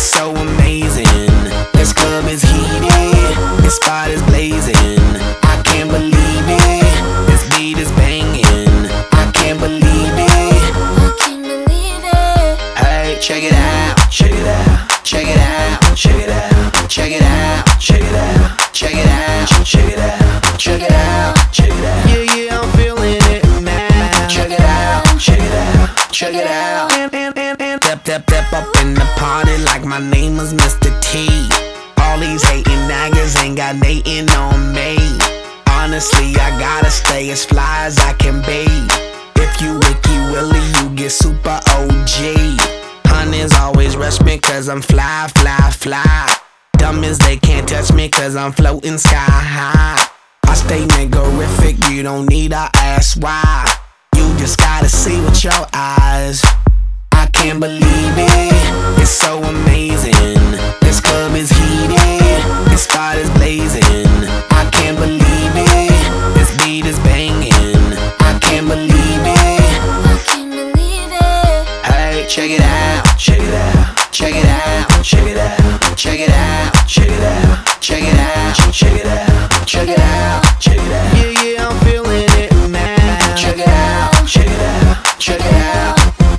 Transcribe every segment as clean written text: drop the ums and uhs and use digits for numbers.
so amazing. This club is heated, this spot is blazing. I can't believe it, this beat is banging. I can't believe it, I can't believe it. hey, check it out, check it out, check it out, check it out, check it out, check it out, check it out, check it out, check it out, check it out. Yeah, yeah, I'm feeling it now. Check it out, check it out, check it out. Step up in the party like my name was Mr. T. All these hating niggas ain't got nothing on me. Honestly, I gotta stay as fly as I can be. If you Wiki Willie, you get super OG. Honeys always rush me cause I'm fly, fly, fly. Dumb as they can't touch me cause I'm floating sky high. I stay niggerific, you don't need to ask why. You just gotta see with your eyes. I can't believe it, it's so amazing. This club is heated, this spot is blazing. I can't believe it, this beat is banging. I can't believe it, I can't believe it. hey, check it out, check it out, check it out, check it out, check it out, check it out, check it out, check it out, check it out, check it out. Yeah, yeah, I'm feeling it now. Check it out, check it out, check it out.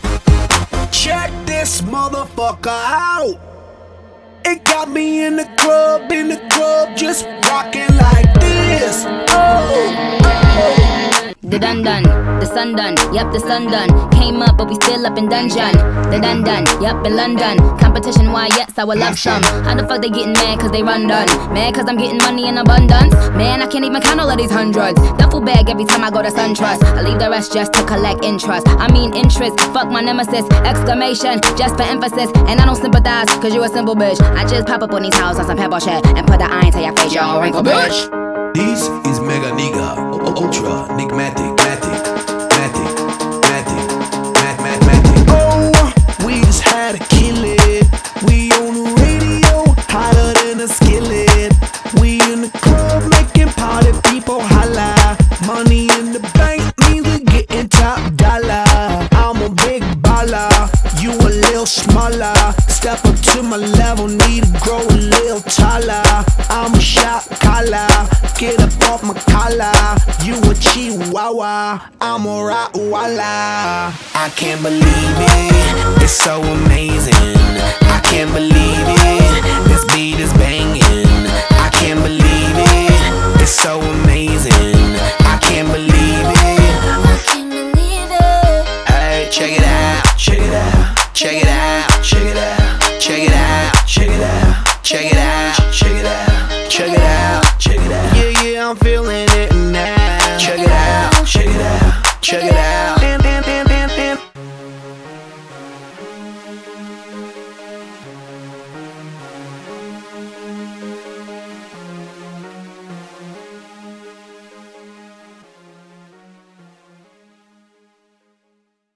Check this motherfucker out. It got me in the club, just rocking like this. Oh, oh. The done, the sun done, yep, the sun done. Came up, but we still up in dungeon. The done, yep, in London. Competition, why, yes, I would love some. How the fuck they getting mad cause they run done? Mad cause I'm getting money in abundance? Man, I can't even count all of these hundreds. Duffel bag every time I go to SunTrust. I leave the rest just to collect interest. I mean interest, fuck my nemesis. Exclamation, just for emphasis. And I don't sympathize cause you a simple bitch. I just pop up on these houses on some pebble shit and put the iron to your face, you all wrinkle bitch. This is Mega Nigga, Ultra, Nigmatic, Matic. Oh, we just had to kill it. We on the radio, hotter than a skillet. We in the club making party people holla. Money in the bank means we getting top dollar. I'm a big baller, you a little smaller. Step up to my level, need to grow a little taller. I'm a shot caller, get up off my collar. You a chihuahua, I'm a Rottweiler. I can't believe it, it's so amazing.